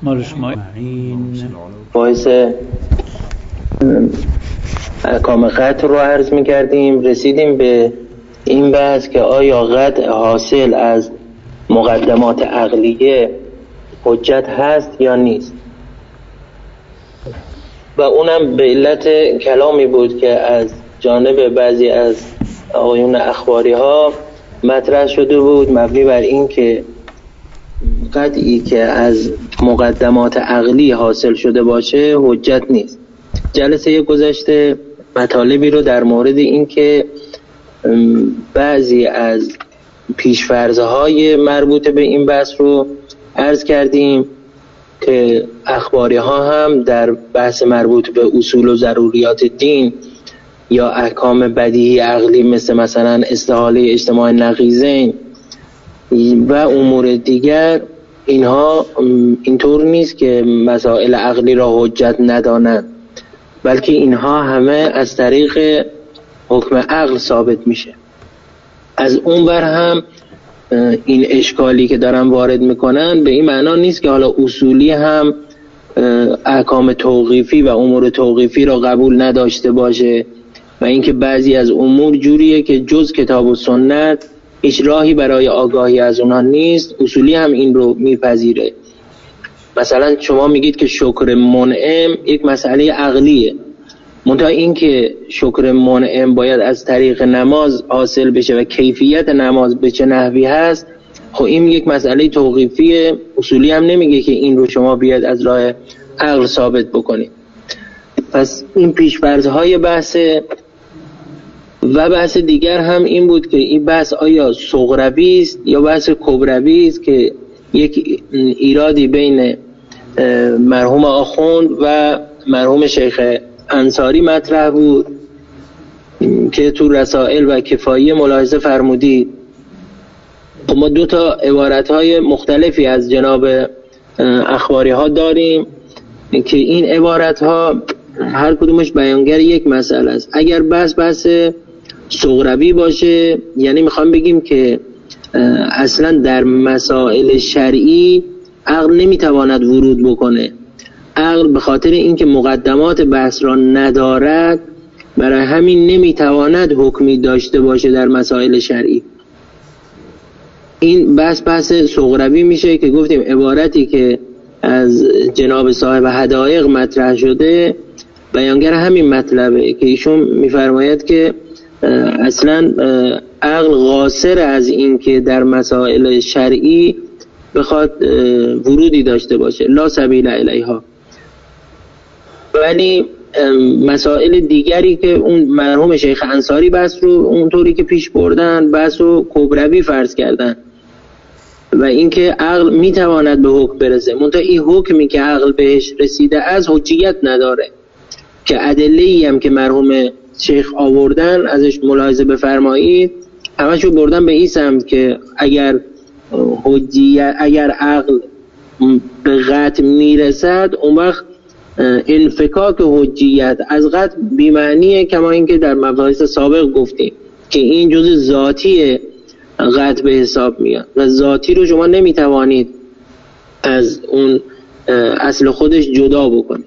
مال شما باعث احکام قطع رو عرض می‌کردیم. رسیدیم به این بحث که آیا قطع حاصل از مقدمات عقلیه حجت هست یا نیست، و اونم به علت کلامی بود که از جانب بعضی از آقایون اخباری ها مطرح شده بود، مبنی بر این که قطعی که از مقدمات عقلی حاصل شده باشه حجت نیست. جلسه گذشته مطالبی رو در مورد این که بعضی از پیش‌فرض‌های مربوط به این بحث رو عرض کردیم که اخباری ها هم در بحث مربوط به اصول و ضروریات دین یا احکام بدیهی عقلی مثلا استحاله اجتماع نقیضین و امور دیگر، اینها اینطور نیست که مسائل عقلی را حجت ندانند، بلکه اینها همه از طریق حکم عقل ثابت میشه. از اون ور هم این اشکالی که دارن وارد میکنن به این معنا نیست که حالا اصولی هم احکام توقیفی و امور توقیفی را قبول نداشته باشه، و اینکه بعضی از امور جوریه که جز کتاب و سنت هیچ راهی برای آگاهی از اونها نیست، اصولی هم این رو میپذیره. مثلا شما میگید که شکر منعم یک مسئله عقلیه، منتها این که شکر منعم باید از طریق نماز حاصل بشه و کیفیت نماز به چه نحوی هست، خب این یک مسئله توقیفی، اصولی هم نمیگه که این رو شما بیاد از راه عقل ثابت بکنید. پس این پیش‌فرض‌های بحث و بحث دیگر هم این بود که این بحث آیا صغروی است یا بحث کبروی است، که یک ایرادی بین مرحوم آخوند و مرحوم شیخ انصاری مطرح بود که تو رسائل و کفایه ملاحظه فرمودید. خب ما دو تا عبارت‌های مختلفی از جناب اخباری ها داریم که این عبارت‌ها هر کدومش بیانگر یک مسئله است. اگر بحث صغروی باشه، یعنی میخوام بگیم که اصلا در مسائل شرعی عقل نمیتواند ورود بکنه. عقل به خاطر اینکه مقدمات بحث را ندارد، برای همین نمیتواند حکمی داشته باشه در مسائل شرعی. این بحث صغروی میشه که گفتیم عبارتی که از جناب صاحب حدائق مطرح شده بیانگر همین مطلبه که ایشون میفرماید که اصلا عقل قاصر از این که در مسائل شرعی بخواد ورودی داشته باشه، لا سبیل الیها. ولی مسائل دیگری که اون مرحوم شیخ انصاری بحث رو اونطوری که پیش بردن بحث رو کبروی فرض کردن و اینکه عقل میتواند به حکم برسه، منتها این حکمی که عقل بهش رسیده از حجیت نداره، که ادله‌ای هم که مرحوم شیخ آوردن ازش ملاحظه بفرمایید همشو بردن به این سمت که اگر عقل به قطع میرسد، اون وقت انفکاک حجیت از قطع بی‌معنیه، کما اینکه در مباحث سابق گفتیم که این جزء ذاتی قطع به حساب میاد و ذاتی رو شما نمیتوانید از اون اصل خودش جدا بکنید.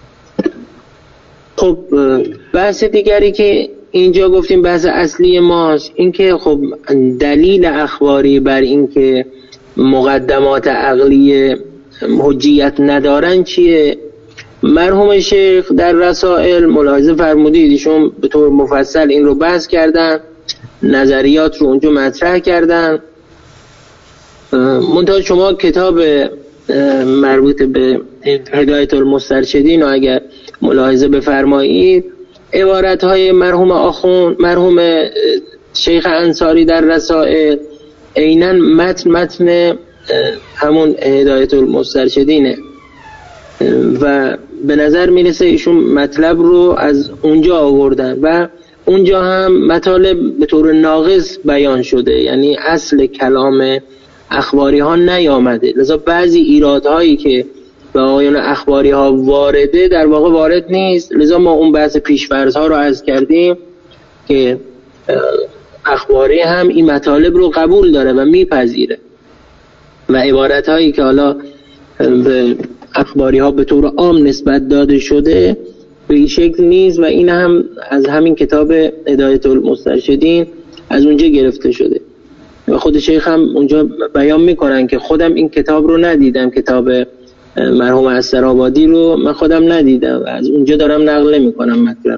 خب بحث دیگری که اینجا گفتیم بحث اصلی ماست، این که خب دلیل اخباری بر این که مقدمات عقلی حجیت ندارن چیه؟ مرحوم شیخ در رسائل ملاحظه فرمودید ایشون به طور مفصل این رو بحث کردن، نظریات رو اونجا مطرح کردن. منتها شما کتاب مربوط به هدایت المسترشدین رو اگر ملاحظه بفرمایید، عبارت‌های مرحوم آخوند، مرحوم شیخ انصاری در رسائل عیناً متن همون هدایت المسترشدینه و به نظر میرسه ایشون مطلب رو از اونجا آوردن و اونجا هم مطالب به طور ناقص بیان شده، یعنی اصل کلام اخباری ها نیامده، لذا بعضی ایرادهایی که به آقایان اخباری ها وارده در واقع وارد نیست. لذا ما اون بحث پیش‌فرض ها رو عرض کردیم که اخباری هم این مطالب رو قبول داره و میپذیره و عبارت هایی که حالا به اخباری ها به طور عام نسبت داده شده به این شکل نیست و این هم از همین کتاب هدایت المسترشدین از اونجا گرفته شده و خود شیخ هم اونجا بیان میکنن که خودم این کتاب رو ندیدم، کتاب مرحوم استرآبادی رو من خودم ندیدم و از اونجا دارم نقل میکنم مطلب.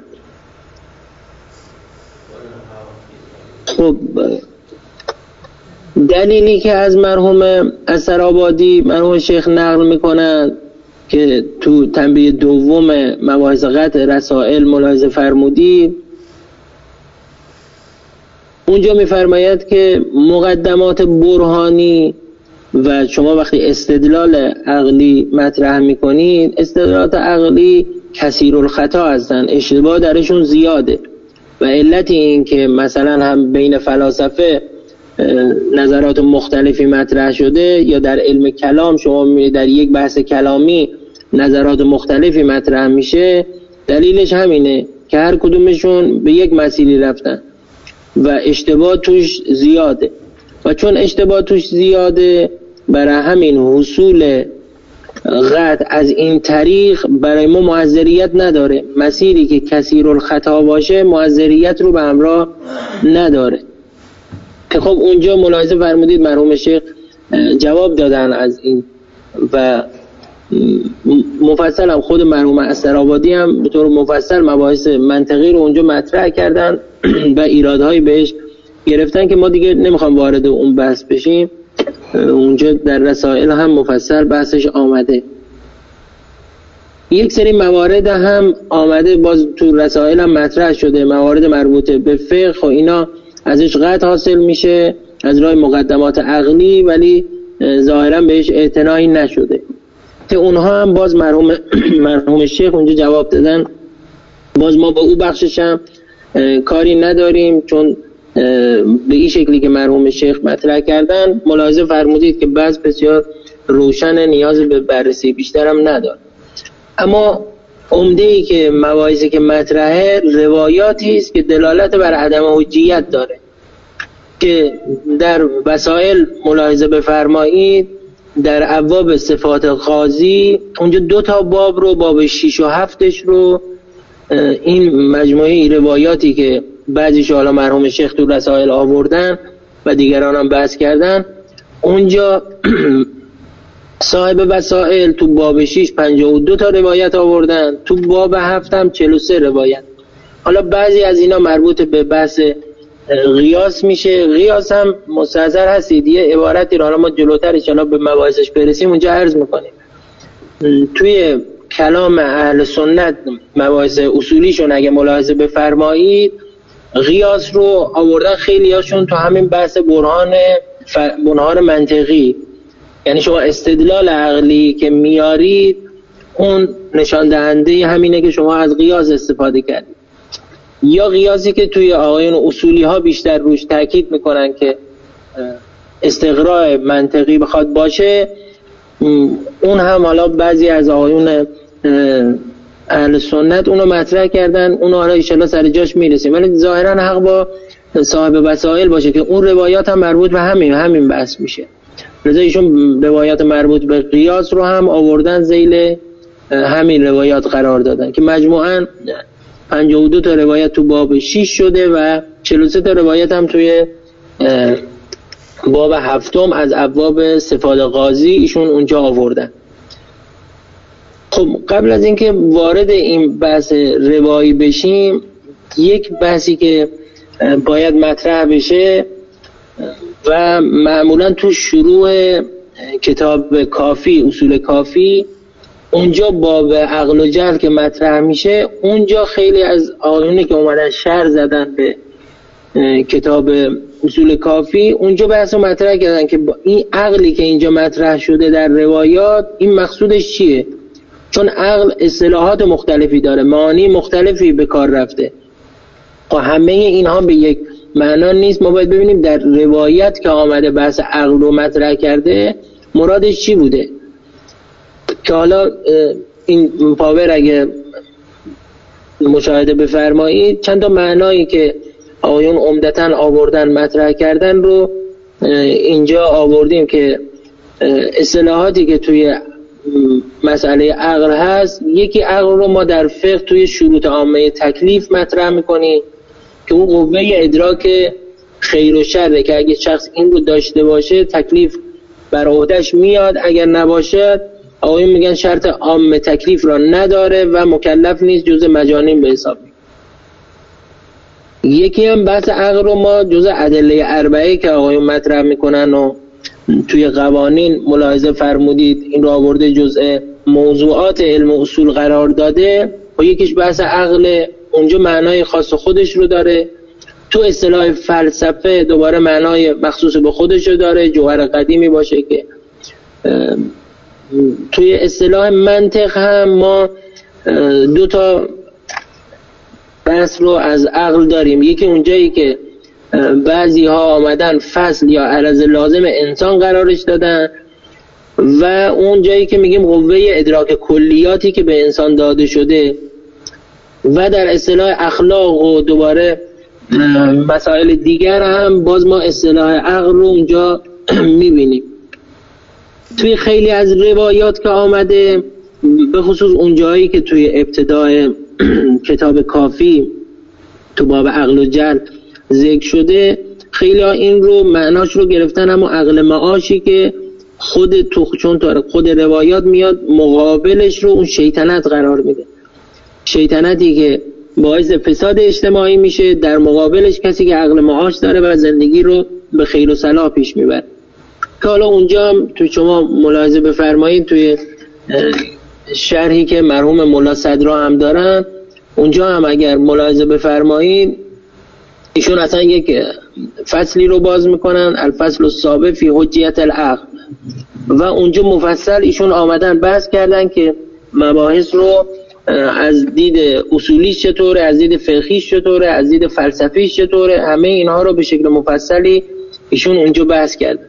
خب دلیلی که از مرحوم استرآبادی مرحوم شیخ نقل میکنن که تو تنبیه دوم مباحث قطع رسائل ملاحظه فرمودید، اونجا میفرماید که مقدمات برهانی و شما وقتی استدلال عقلی مطرح میکنید، استدلالات عقلی کثیرالخطا هستن، اشتباه درشون زیاده و علت این که مثلا هم بین فلاسفه نظرات مختلفی مطرح شده یا در علم کلام شما میبینید در یک بحث کلامی نظرات مختلفی مطرح میشه، دلیلش همینه که هر کدومشون به یک مسیری رفتن و اشتباه توش زیاده و چون اشتباه توش زیاده برای همین حصول قطع از این طریق برای ما معذریت نداره. مسیری که کثیرالخطا باشه معذریت رو به همراه نداره که خب اونجا ملاحظه فرمودید مرحوم شیخ جواب دادن از این و مفصل هم خود مرحوم استرآبادی هم به طور مفصل مباحث منطقی رو اونجا مطرح کردن و ایرادهایی بهش گرفتن که ما دیگه نمیخوام وارد اون بحث بشیم. اونجا در رسائل هم مفصل بحثش آمده. یک سری موارد هم آمده باز تو رسائل هم مطرح شده، موارد مربوطه به فقه و اینا ازش قطع حاصل میشه از راه مقدمات عقلی ولی ظاهرا بهش اعتنایی نشده که اونها هم باز مرحوم شیخ اونجا جواب دادن. باز ما با او بخشش هم کاری نداریم چون به این شکلی که مرحوم شیخ مطرح کردن ملاحظه فرمودید که بعض بسیار روشن، نیاز به بررسی بیشتر هم نداره. اما عمده‌ای که مباحثی که مطرحه روایاتی است که دلالت بر عدم حجیت داره که در وسائل ملاحظه بفرمایید در ابواب صفات قاضی اونجا 2 باب رو، باب 6 و 7 رو این مجموعه روایاتی که بعضیش حالا مرحوم شیخ تو رسائل آوردن و دیگران هم بحث کردن، اونجا صاحب وسائل تو باب 6 52 روایت آوردن، تو باب 7 هم 43 روایت. حالا بعضی از اینا مربوط به بحث قیاس میشه. قیاس هم مستحضر هستید یه عبارتی رو حالا ما جلوتر ان شاءالله به مباحثش برسیم اونجا عرض میکنیم. توی کلام اهل سنت مباحث اصولیشون اگه ملاحظه بفرمایید قیاس رو آوردن خیلی هاشون تو همین بحث برهان منطقی، یعنی شما استدلال عقلی که میارید اون نشان دهنده همینه که شما از قیاس استفاده کردید. یا قیاسی که توی آقایون اصولی ها بیشتر روش تاکید میکنن که استقراء منطقی بخواد باشه، اون هم حالا بعضی از آقایون اهل سنت اونو مطرح کردن، اونو حالا ان شاءالله سر جاش میرسیم، ولی ظاهرا حق با صاحب وسائل باشه که اون روایات هم مربوط به همین بحث میشه. لذا ایشون روایات مربوط به قیاس رو هم آوردن ذیل همین روایات قرار دادن که مجموعاً 52 روایت تو باب 6 شده و 43 روایت هم توی باب 7 از ابواب صفات قاضی ایشون اونجا آوردن. خب قبل از اینکه وارد این بحث روایی بشیم، یک بحثی که باید مطرح بشه و معمولا تو شروع کتاب کافی، اصول کافی، اونجا باب عقل و جهل که مطرح میشه، اونجا خیلی از آقایونی که اومدن شرح زدن به کتاب اصول کافی اونجا بحث رو مطرح کردن که این عقلی که اینجا مطرح شده در روایات این مقصودش چیه؟ چون عقل اصطلاحات مختلفی داره، معانی مختلفی به کار رفته و همه اینها به یک معنا نیست. ما باید ببینیم در روایت که آمده بحث عقل رو مطرح کرده مرادش چی بوده، که حالا این پاور اگه مشاهده بفرمایید چند تا معنایی که آقایون عمدتاً آوردن مطرح کردن رو اینجا آوردیم که اصطلاحاتی که توی مسئله عقل هست، یکی عقل رو ما در فقه توی شروط عامه تکلیف مطرح میکنیم که اون قوه ادراک خیر و شره که اگه شخص این رو داشته باشه تکلیف بر عهده‌اش میاد، اگر نباشه آقایون میگن شرط عام تکلیف را نداره و مکلف نیست، جزء مجانین به حساب میاد. یکی هم بحث عقل رو ما جزء ادله اربعه که آقایون مطرح میکنن و توی قوانین ملاحظه فرمودید این رو آورده جزء موضوعات علم اصول قرار داده و یکیش بحث عقل، اونجا معنای خاص خودش رو داره. تو اصطلاح فلسفه دوباره معنای مخصوص به خودش رو داره، جوهر قدیمی باشه که توی اصطلاح منطق هم ما دو تا بحث رو از عقل داریم. یکی اونجایی که بعضی ها آمدن فصل یا عرض لازم انسان قرارش دادن و اون جایی که میگیم قوه ادراک کلیاتی که به انسان داده شده و در اصطلاح اخلاق و دوباره مسائل دیگر هم باز ما اصطلاح عقل رو اونجا میبینیم. توی خیلی از روایات که آمده به خصوص اون جایی که توی ابتدای کتاب کافی تو باب عقل و جهل ذکر شده، خیلی ها این رو معناش رو گرفتن، اما عقل معاشی که چون خود روایات میاد مقابلش رو اون شیطنت قرار میده، شیطنتی که باعث فساد اجتماعی میشه، در مقابلش کسی که عقل معاش داره و زندگی رو به خیر و صلاح پیش میبره. که حالا اونجا هم تو شما ملاحظه بفرمایید توی شرحی که مرحوم مولا صدرا هم دارن، اونجا هم اگر ملاحظه بفرمایید ایشون اصلا یک فصلی رو باز میکنن، الفصل السابع فی حجیت العقل، و اونجا مفصل ایشون آمدن بحث کردن که مباحث رو از دید اصولیش چطوره، از دید فقهیش چطوره، از دید فلسفیش چطوره، همه اینها رو به شکل مفصلی ایشون اونجا بحث کردن.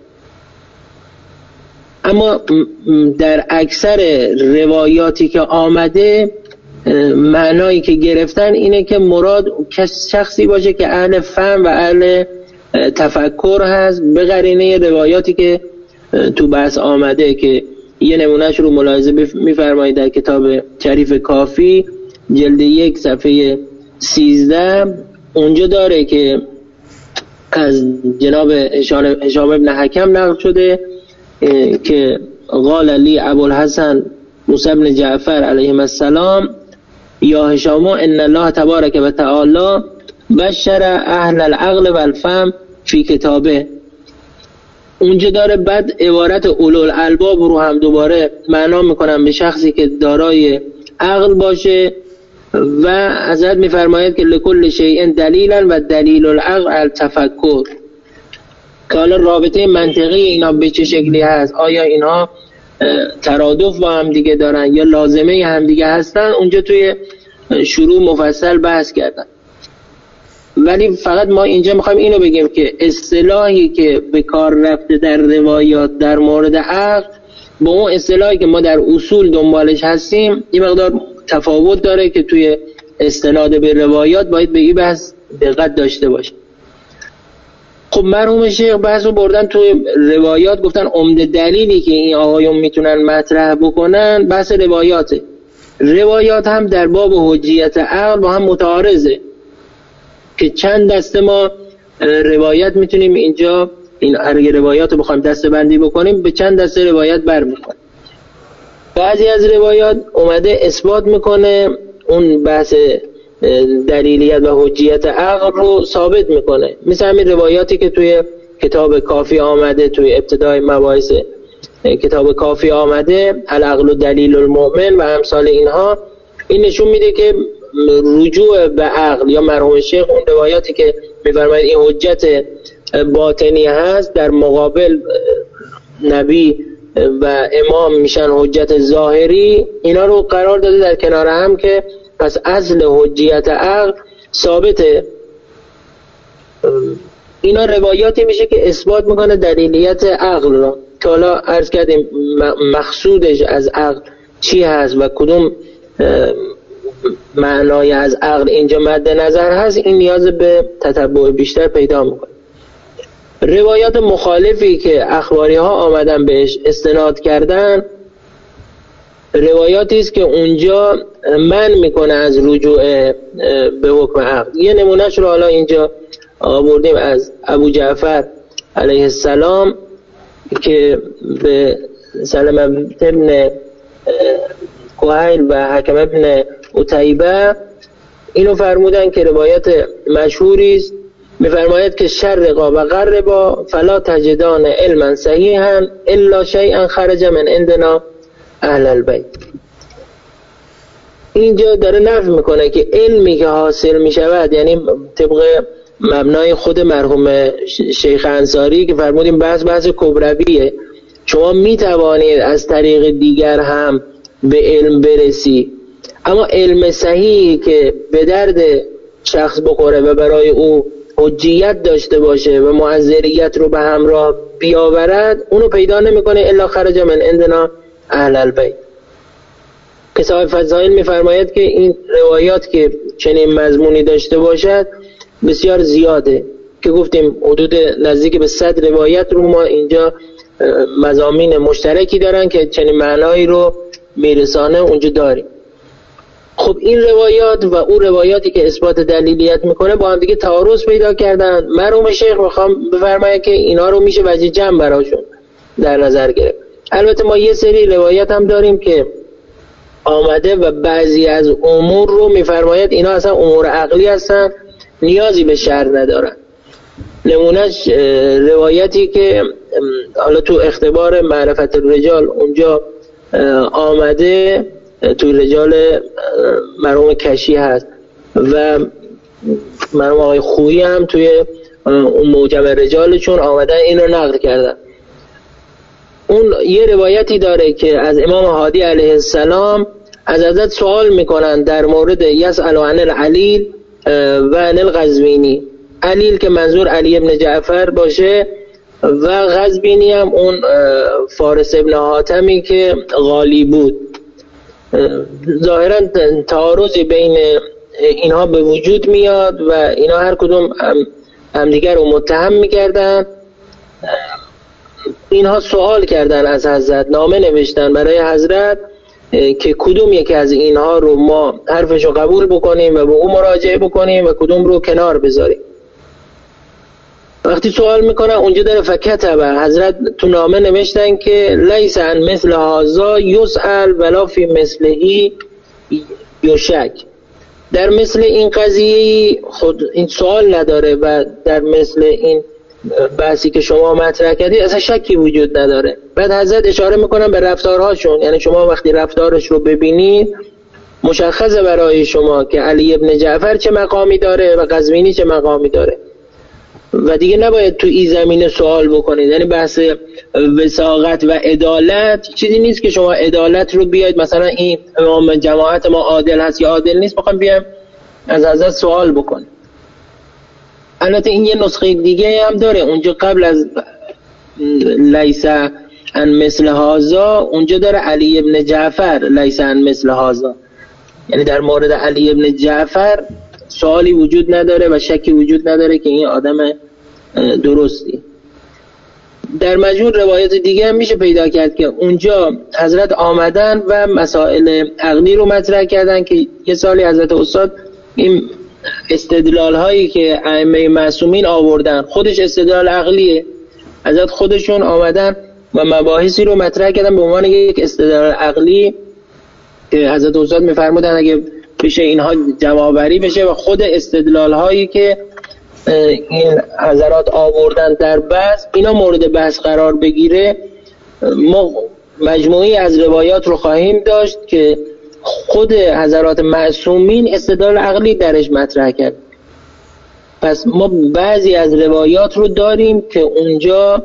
اما در اکثر روایاتی که آمده معنایی که گرفتن اینه که مراد شخصی باشه که اهل فهم و اهل تفکر هست، به قرینه روایاتی که تو بحث آمده که یه نمونهش رو ملاحظه میفرمایید در کتاب شریف کافی جلد 1 صفحه 13 اونجا داره که از جناب هشام ابن حکم نقل شده که قال لی ابوالحسن موسی بن جعفر علیهم السلام یا هشام ان الله تبارک و تعالی بشر اهل العقل و الفهم فی کتابه. اونجا داره بعد عبارت اولو الالباب رو هم دوباره معنا میکنم به شخصی که دارای عقل باشه و حضرت میفرماید که لکل شیء دلیلا و دلیل العقل التفکر. که حالا رابطه منطقی اینا به چه شکلی هست، آیا اینها ترادف با هم دیگه دارن یا لازمه هم دیگه هستن، اونجا توی شروع مفصل بحث کردن. ولی فقط ما اینجا میخوایم اینو بگیم که اصطلاحی که به کار رفته در روایات در مورد عقل با اون اصطلاحی که ما در اصول دنبالش هستیم این مقدار تفاوت داره که توی استناد به روایات باید به این بحث دقت داشته باشه. خب مرحوم شیخ بحث رو بردن توی روایات، گفتن عمده دلیلی که این آقایون میتونن مطرح بکنن بحث روایاته. روایات هم در باب حجیت عقل با هم متعارضه که چند دسته ما روایت میتونیم اینجا این هر روایات رو بخوایم دسته بندی بکنیم به چند دسته روایت برمیخوریم. بعضی از روایات اومده اثبات میکنه اون بحث دلیلیت و حجیت عقل رو ثابت میکنه، مثل همین روایاتی که توی کتاب کافی آمده، توی ابتدای مباحث کتاب کافی آمده العقل و دلیل المؤمن و امثال اینها. این نشون میده که رجوع به عقل یا مرحوم شیخ اون روایاتی که میفرماید این حجت باطنی هست در مقابل نبی و امام میشن حجت ظاهری، اینا رو قرار داده در کنار هم که پس اصل حجیت عقل ثابته. اینا روایاتی میشه که اثبات میکنه دلیلیت عقل را. که حالا عرض کردیم مقصودش از عقل چی هست و کدوم معنای از عقل اینجا مد نظر هست، این نیاز به تتبع بیشتر پیدا میکنه. روایات مخالفی که اخباری ها آمدن بهش استناد کردن روایاتی است که اونجا منع میکنه از رجوع به حکم عقد. یه نمونهش رو حالا اینجا آوردیم از ابو جعفر علیه السلام که به سلم ابن کوهیل و حکم ابن عتیبه اینو فرمودن که روایت مشهوری است، میفرماید که شرقا و غربا فلا تجدان علما صحیحا الا شیئا خرج من عندنا اهل البیت. اینجا داره نفی میکنه که علمی که حاصل میشود، یعنی طبق مبنای خود مرحوم شیخ انصاری که فرمودیم بحث کبرویه، شما میتوانید از طریق دیگر هم به علم برسی، اما علم صحیحی که به درد شخص بخوره و برای او حجیت داشته باشه و معذریت رو به همراه بیاورد، اونو پیدا نمیکنه الا خرج من عندنا اهل البیت. که صاحب فضائل میفرماید که این روایات که چنین مضمونی داشته باشد بسیار زیاده، که گفتیم حدود نزدیک به 100 روایت رو ما اینجا مضامین مشترکی دارن که چنین معنایی رو میرسانه اونجا داریم. خب این روایات و اون روایاتی که اثبات دلیلیت میکنه با هم دیگه تعارض پیدا کردن. مرحوم شیخ میخوام بفرماید که اینا رو میشه وجه جمع براشون در نظر گرفت. البته ما یه سری روایت هم داریم که آمده و بعضی از امور رو میفرماید اینا اصلا امور عقلی هستن، نیازی به شرع ندارن. نمونهش روایتی که حالا تو اختبار معرفت الرجال اونجا آمده، تو رجال مرحوم کشی هست و مرحوم آقای خویی هم توی اون موجب رجالشون آمدن این رو نقل کردن. اون یه روایتی داره که از امام هادی علیه السلام از حضرت سوال میکنن در مورد یسأل عن العلیل و عن القزوینی. علیل که منظور علی ابن جعفر باشه و قزوینی هم اون فارس ابن حاتمی که غالی بود. ظاهرا تعارضی بین اینها به وجود میاد و اینا هر کدوم همدیگر رو متهم میکردن. اینها سوال کردن از حضرت، نامه نوشتن برای حضرت که کدوم یکی از اینها رو ما حرفشو قبول بکنیم و به او مراجعه بکنیم و کدوم رو کنار بذاریم. وقتی سوال میکنن اونجا داره فکتبه، حضرت تو نامه نوشتن که لیس عن مثل هذا یسأل ولا فی مثلهی یشک. در مثل این قضیه خود این سوال نداره و در مثل این بحثی که شما مطرح کردید اصلا شکی وجود نداره. بعد حضرت اشاره میکنن به رفتارهاشون، یعنی شما وقتی رفتارش رو ببینید مشخصه برای شما که علی ابن جعفر چه مقامی داره و قزوینی چه مقامی داره و دیگه نباید تو این زمینه سوال بکنید. یعنی بحث وثاقت و عدالت چیزی نیست که شما عدالت رو بیاید مثلا این امام جماعت ما عادل هست یا عادل نیست بخوام بیام از حضرت سوال بکنیم. البته این یه نسخه دیگه هم داره اونجا قبل از لیس عن مثل هذا اونجا داره علی ابن جعفر لیس عن مثل هذا، یعنی در مورد علی ابن جعفر سوالی وجود نداره و شکی وجود نداره که این آدم درستی. در مجموع روایت دیگه هم میشه پیدا کرد که اونجا حضرت آمدن و مسائل عقلی رو مطرح کردن که یه سالی حضرت استاد این استدلال هایی که ائمه معصومین آوردن خودش استدلال عقلیه. حضرت خودشون آمدن و مباحثی رو مطرح کردن به عنوان یک استدلال عقلی که حضرت استاد میفرمودن اگه بشه اینها جمع‌آوری بشه و خود استدلال هایی که این حضرات آوردن در بحث اینا مورد بحث قرار بگیره، ما مجموعی از روایات رو خواهیم داشت که خود حضرات معصومین استدلال عقلی درش مطرح کرد. پس ما بعضی از روایات رو داریم که اونجا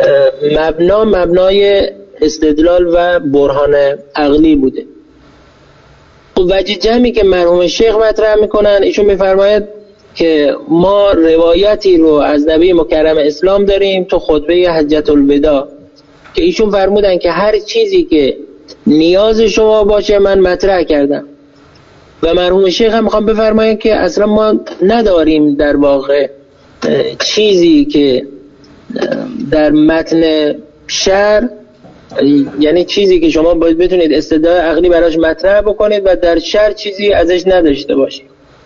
مبنای استدلال و برهان عقلی بوده. وجه جمعی که مرحوم شیخ مطرح میکنن ایشون میفرماید که ما روایتی رو از نبی مکرم اسلام داریم تو خطبه حجت الوداع که ایشون فرمودن که هر چیزی که نیاز شما باشه من مطرح کردم و مرحوم شیخ هم میخوام بفرماید که اصلا ما نداریم در واقع چیزی که در متن شرع یعنی چیزی که شما باید بتونید استدلال عقلی براش مطرح بکنید و در شرع چیزی ازش نداشته باشید.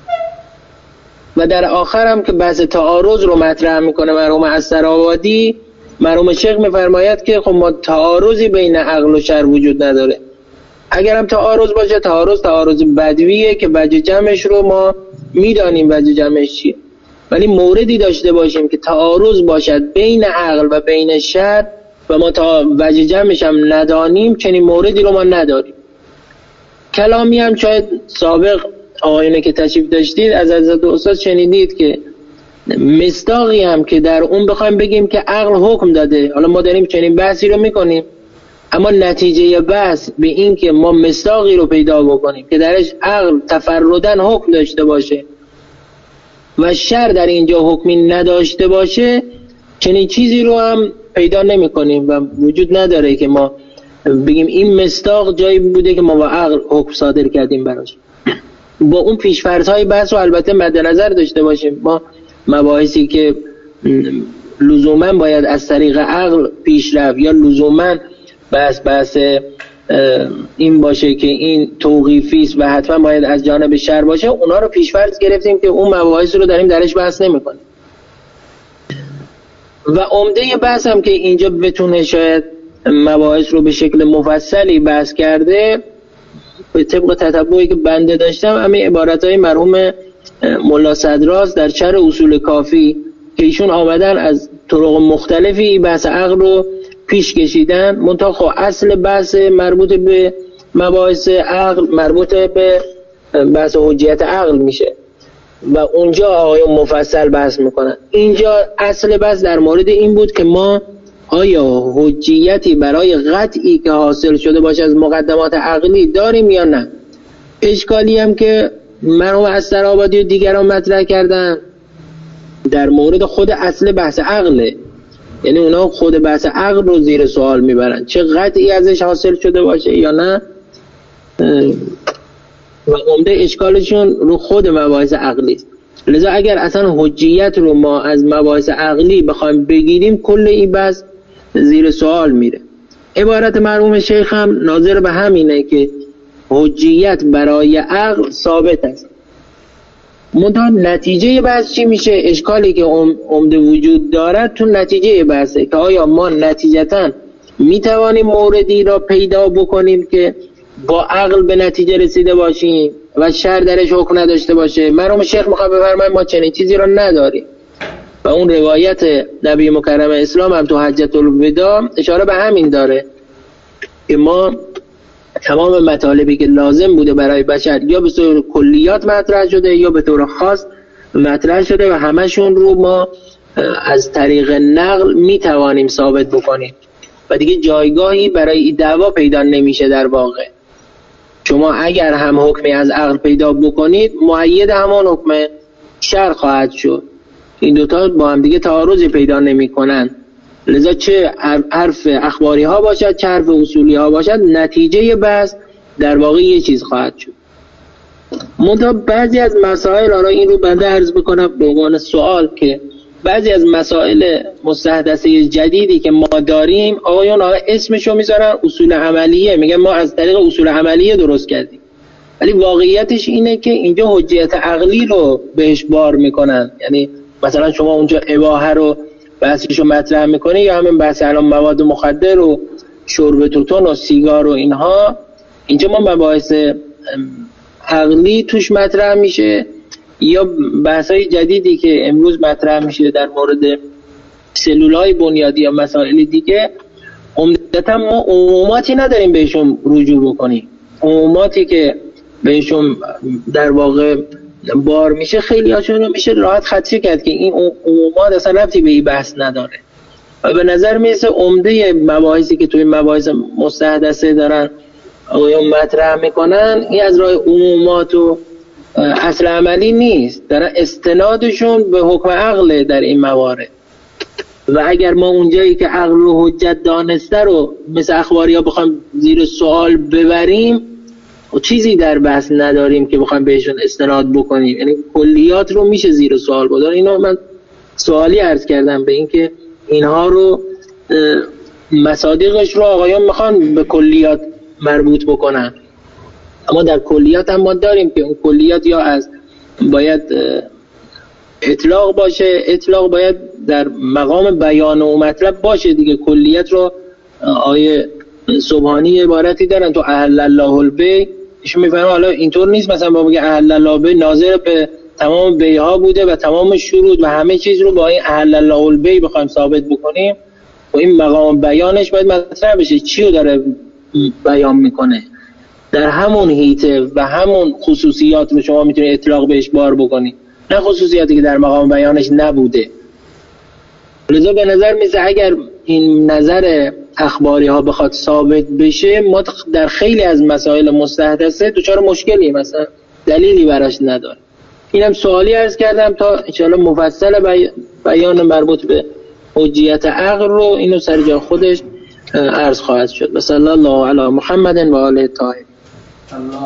و در آخر هم که بحث تعارض رو مطرح میکنه مرحوم استرآبادی، مرحوم شیخ میفرماید که خب ما تعارضی بین عقل و شرع وجود نداره. اگر هم تعارض باشه تعارض بدویه که وجه جمعش رو ما میدانیم وجه جمعش چیه، ولی موردی داشته باشیم که تعارض باشد بین عقل و بین شرع و ما تا وجه جمعش هم ندانیم، چنین موردی رو ما نداریم. کلامی هم شاید سابق آقایونه که تشریف داشتید از حضرت استاد شنیدید که مصداقی هم که در اون بخوایم بگیم که عقل حکم داده، حالا ما داریم چنین بحثی رو میکنیم، اما نتیجه بحث به این که ما مصداقی رو پیدا بکنیم که درش عقل تفردن حکم داشته باشه و شرع در اینجا حکمی نداشته باشه، چنین چیزی رو هم پیدا نمی کنیم و وجود نداره که ما بگیم این مصداق جایی بوده که ما با عقل حکم صادر کردیم براش. با اون پیش‌فرض‌های بحث رو البته مد نظر داشته باشیم. ما مباحثی که لزوما باید از طریق عقل پیش رفت یا لزوما بحث این باشه که این توقیفی است و حتما باید از جانب شرع باشه، اونا رو پیش‌فرض گرفتیم که اون مباحث رو داریم درش بحث نمی‌کنیم. و عمده بحث هم که اینجا بتونه شاید مباحث رو به شکل مفصلی بحث کرده، به طبق تتبعی که بنده داشتم، همین عبارت‌های مرحوم ملا صدراست در شرح اصول کافی که ایشون آمدن از طرق مختلفی بحث عقل رو پیش کشیدن، منتها خب اصل بحث مربوط به مباحث عقل مربوط به بحث حجیت عقل میشه و اونجا آقایون مفصل بحث میکنن. اینجا اصل بحث در مورد این بود که ما آیا حجیتی برای قطعی که حاصل شده باشه از مقدمات عقلی داریم یا نه. اشکالی هم که مرحوم استرآبادی و دیگران مطرح کردن در مورد خود اصل بحث عقله، یعنی اونا خود بحث عقل رو زیر سوال میبرن، چه قطعی ازش حاصل شده باشه یا نه، و عمده اشکالشون رو خود مباحث عقلی است. لذا اگر اصلا حجیت رو ما از مباحث عقلی بخوایم بگیریم، کل این بحث زیر سوال میره. عبارت مرحوم شیخ هم ناظر به همینه که حجیت برای عقل ثابت است. منتها نتیجه بحث چی میشه؟ اشکالی که عمده وجود دارد تو نتیجه بحثه که آیا ما نتیجتاً میتوانیم موردی را پیدا بکنیم که با عقل به نتیجه رسیده باشیم و شرع درش حکم نداشته باشه. مرحوم شیخ میخواد بفرماید ما چنین چیزی را نداریم و اون روایت نبی مکرم اسلام هم تو حجت الوداع اشاره به همین داره که ما تمام مطالبی که لازم بوده برای بشر یا به طور کلیات مطرح شده یا به طور خاص مطرح شده و همشون رو ما از طریق نقل میتوانیم ثابت بکنیم و دیگه جایگاهی برای دعوا پیدا نمیشه. در واقع شما اگر هم حکمی از عقل پیدا بکنید، مؤید همان حکم شرع خواهد شد. این دوتا با هم دیگه تعارضی پیدا نمی کنن. لذا چه حرف اخباری ها باشد چه حرف اصولی ها باشد، نتیجه بحث در واقع یه چیز خواهد شد. منتها بعضی از مسائل، آرا این رو بنده عرض بکنم به عنوان سوال، که بعضی از مسائل مستحدثه جدیدی که ما داریم، آقایون اسمشو میذارن اصول عملیه، میگن ما از طریق اصول عملیه درست کردیم، ولی واقعیتش اینه که اینجا حجیت عقلی رو بهش بار میکنن. یعنی مثلا شما اونجا اباحه رو بحثشو مطرح میکنی یا همین بحث الان مواد مخدر و شرب توتون و سیگار و اینها، اینجا ما مباحث عقلی توش مطرح میشه، یا بحث‌های جدیدی که امروز مطرح میشه در مورد سلولای بنیادی یا مسائل دیگه، عمدتاً ما عموماتی نداریم بهشون رجوع بکنیم. عموماتی که بهشون در واقع بار میشه، خیلی هاشون میشه راحت خدشه کرد که این عمومات اصلا ربطی به این بحث نداره و به نظر میرسه عمده مباحثی که توی مباحث مستحدثه دارن آقایون مطرح میکنن، این از راه عمومات و اصل عملی نیست، دارن استنادشون به حکم عقل در این موارد. و اگر ما اونجایی که عقل رو حجت دانسته رو مثل اخباری ها بخوایم زیر سوال ببریم، چیزی در بحث نداریم که بخوایم بهشون استناد بکنیم، یعنی کلیات رو میشه زیر سوال بردار. اینو من سوالی عرض کردم به این که اینها رو مصادیقش رو آقایان میخوان به کلیات مربوط بکنن، اما در کلیات هم ما داریم که اون کلیات یا از باید اطلاق باشه، اطلاق باید در مقام بیان و مطلب باشه دیگه. کلیت رو آیه سبحانی عبارتی دارن تو احل الله البیع، ایشون میفهمه حالا اینطور نیست مثلا با بگه احل الله البیع ناظر به تمام بیع‌ها بوده و تمام شروط و همه چیز رو با این احل الله البیع بخوایم ثابت بکنیم و این مقام بیانش باید مطرح بشه چی رو داره بیان میکنه. در همون هیته و همون خصوصیات رو شما میتونید اطلاق بهش بار بکنید، نه خصوصیاتی که در مقام بیانش نبوده. لذا به نظر میسه اگر این نظر اخباری ها بخواد ثابت بشه، ما در خیلی از مسائل مستحدثه دچار مشکلی، مثلا دلیلی براش نداره. اینم سوالی عرض کردم تا انشاءالله مفصل بیان مربوط به حجیت عقل رو اینو سر جای خودش عرض خواهد شد. صلی الله علی محمد و آله الطاهرین.